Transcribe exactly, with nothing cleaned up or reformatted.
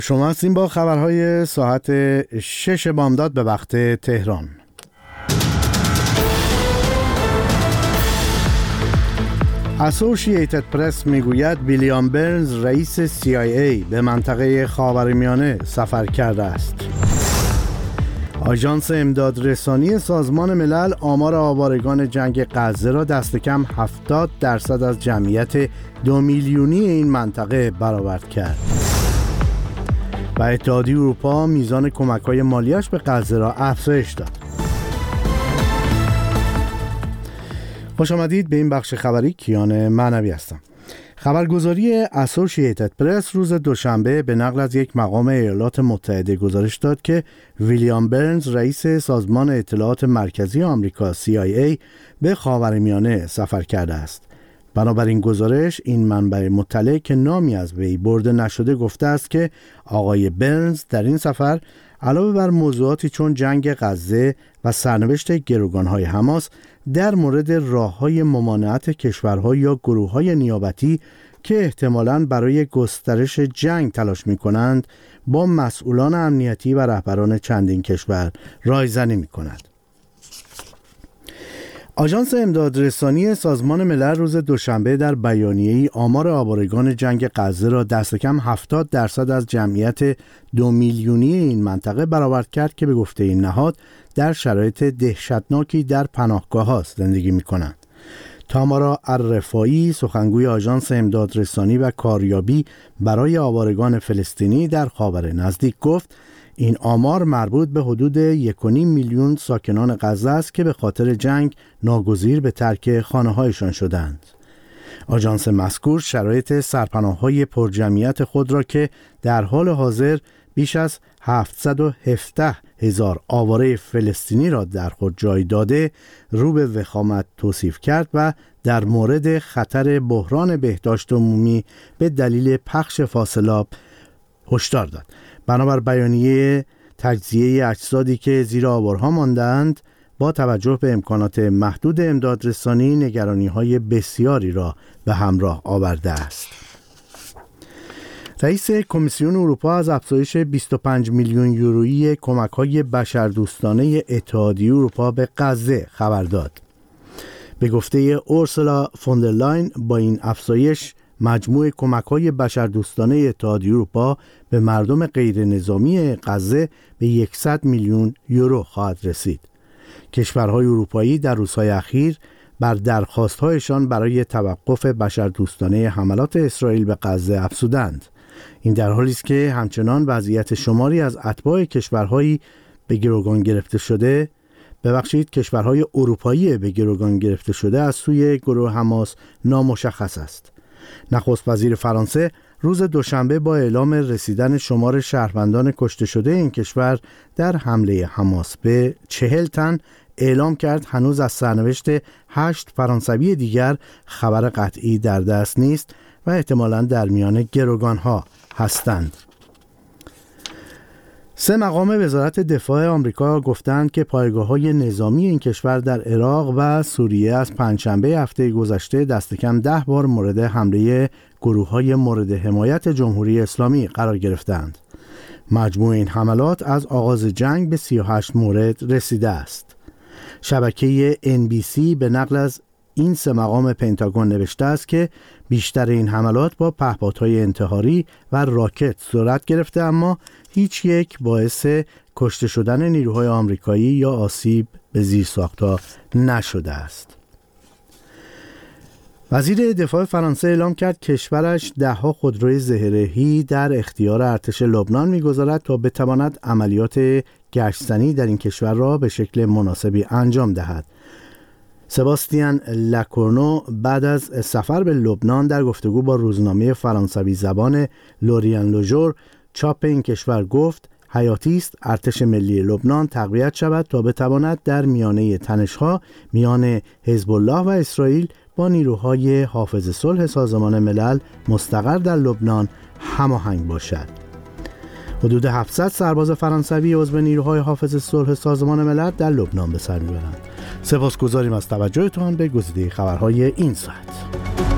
شما هستین با خبرهای ساعت شش بامداد به وقت تهران. اسوشییتد پرس میگوید ویلیام برنز رئیس سی آی ای به منطقه خاورمیانه سفر کرده است. آژانس امدادرسانی سازمان ملل آمار آوارگان جنگ غزه را دست کم هفتاد درصد از جمعیت دو میلیونی این منطقه برآورد کرد. و اتحادیه اروپا میزان کمک‌های مالیش به غزه را افزایش داد. خوش آمدید به این بخش خبری. کیان معنوی هستم. خبرگزاری اسوشییتد پرس روز دوشنبه به نقل از یک مقام ایالات متحده گزارش داد که ویلیام برنز رئیس سازمان اطلاعات مرکزی آمریکا سی آی ای به خاورمیانه سفر کرده است. بنابراین گزارش این منبع مطلع که نامی از وی برده نشده گفته است که آقای برنز در این سفر علاوه بر موضوعاتی چون جنگ غزه و سرنوشت گروگان‌های حماس در مورد راه‌های ممانعت کشورها یا گروه‌های نیابتی که احتمالاً برای گسترش جنگ تلاش می‌کنند با مسئولان امنیتی و رهبران چندین کشور رایزنی می‌کند. آژانس امدادرسانی سازمان ملل روز دوشنبه در بیانیه‌ای آمار آوارگان جنگ غزه را دست کم هفتاد درصد از جمعیت دو میلیونی این منطقه برآورد کرد که به گفته این نهاد در شرایط دهشتناکی در پناهگاه‌ها زندگی می‌کنند. تامارا الرفاعی، سخنگوی آژانس امدادرسانی و کاریابی برای آوارگان فلسطینی در خاور نزدیک گفت این آمار مربوط به حدود یک و نیم میلیون ساکنان غزه است که به خاطر جنگ ناگزیر به ترک خانه‌هایشان شدند. آژانس مذکور شرایط سرپناه‌های پرجمعیت خود را که در حال حاضر بیش از هفتصد و هفده هزار آواره فلسطینی را در خود جای داده رو به وخامت توصیف کرد و در مورد خطر بحران بهداشت عمومی به دلیل پخش فاضلاب هشدار داد. بنابر بیانیه تجزیه اجسادی که زیر آوارها ماندند با توجه به امکانات محدود امدادرسانی نگرانی‌های بسیاری را به همراه آورده است. رئیس کمیسیون اروپا از افزایش بیست و پنج میلیون یورویی کمک‌های بشردوستانه اتحادیه اروپا به غزه خبر داد. به گفته اورسولا فوندرلاین با این افزایش مجموع کمک‌های بشردوستانه اتحادیه اروپا به مردم غیر نظامی غزه به صد میلیون یورو خواهد رسید. کشورهای اروپایی در روزهای اخیر بر درخواست‌هایشان برای توقف بشردوستانه حملات اسرائیل به غزه افزودند. این در حالی است که همچنان وضعیت شماری از اتباع کشورهایی به گروگان گرفته شده ببخشید کشورهای اروپایی به گروگان گرفته شده از سوی گروه حماس نامشخص است. نخست وزیر فرانسه روز دوشنبه با اعلام رسیدن شمار شهروندان کشته شده این کشور در حمله حماس به چهل تن اعلام کرد هنوز از سرنوشت هشت فرانسوی دیگر خبر قطعی در دست نیست و احتمالاً در میان گروگانها هستند. سه مقام وزارت دفاع آمریکا گفتند که پایگاه‌های نظامی این کشور در عراق و سوریه از پنجشنبه هفته گذشته دست کم ده بار مورد حمله گروه‌های مورد حمایت جمهوری اسلامی قرار گرفتند. مجموع این حملات از آغاز جنگ به سی و هشت مورد رسیده است. شبکه ان بی سی به نقل از این سه مقام پنتاگون نوشته است که بیشتر این حملات با پهپادهای انتحاری و راکت صورت گرفته اما هیچ یک باعث کشته شدن نیروهای آمریکایی یا آسیب به زیرساخت‌ها نشده است. وزیر دفاع فرانسه اعلام کرد کشورش ده‌ها خودروی زهره‌ای در اختیار ارتش لبنان می‌گذارد تا بتواند عملیات گشتزنی در این کشور را به شکل مناسبی انجام دهد. سباستیان لکورنو بعد از سفر به لبنان در گفتگو با روزنامه فرانسوی زبان لوریان لوژور چاپ این کشور گفت حیاتی است ارتش ملی لبنان تقویت شود تا بتواند در میانه تنش‌ها میان حزب الله و اسرائیل با نیروهای حافظ صلح سازمان ملل مستقر در لبنان هماهنگ باشد. حدود هفتصد سرباز فرانسوی عضو نیروهای حافظ صلح سازمان ملل در لبنان به سر میبرند. سپاسگزاریم از توجهتان به گزیده خبرهای این ساعت.